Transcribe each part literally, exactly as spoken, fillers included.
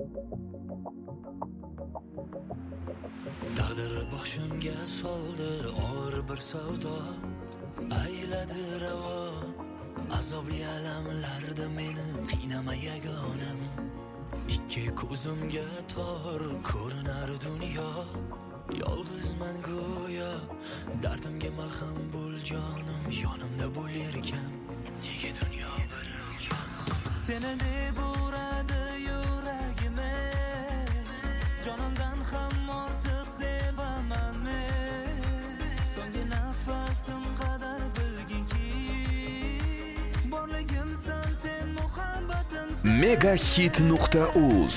Taqdir boshimga soldi og'ir bir savdo, ayladi ravo azobli alamlarda meni qiynama yagonam. Ikki ko'zimga tor ko'rinar dunyo, yolg'izman go'yo, dardimga malham bo'l jonim, yonimda bo'larkan, nega dunyo bir ekan. Seni deb uradi yuragimni, jonimdan ham ortiq sevaman men. So'nggi nafasim qadar bilginki, borligimsan sen, muhabbatimsan. megahit nuqta uz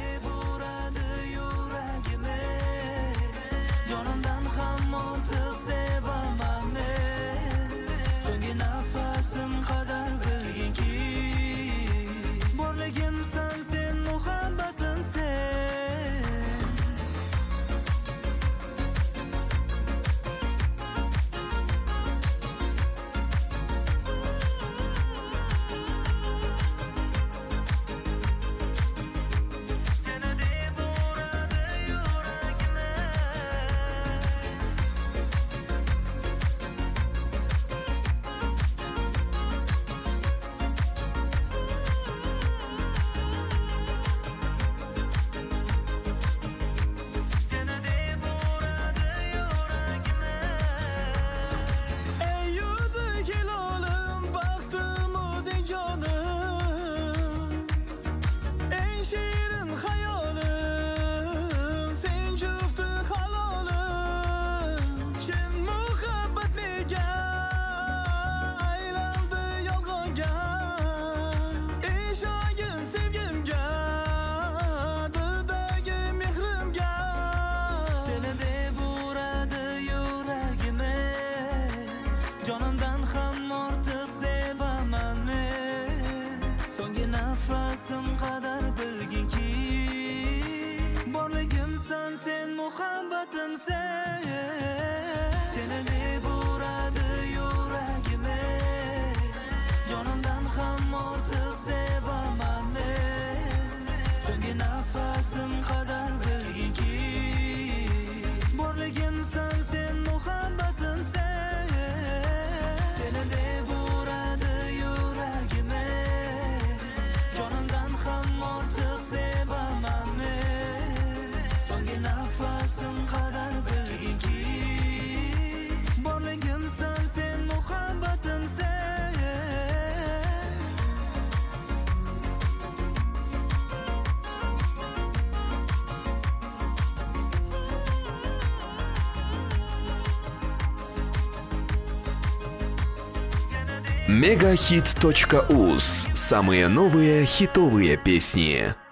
jonimdan ham ortiq sevaman men. So'nggi nafasim qadar bilginki, borligimsan sen, muhabbatimsan. Seni deb uradi yuragimni, jonimdan ham ortiq sevaman men. So'nggi nafasim qadar bilginki, borligimsan sen, muhabbatimsan. мегахит точка уз. Самые новые хитовые песни.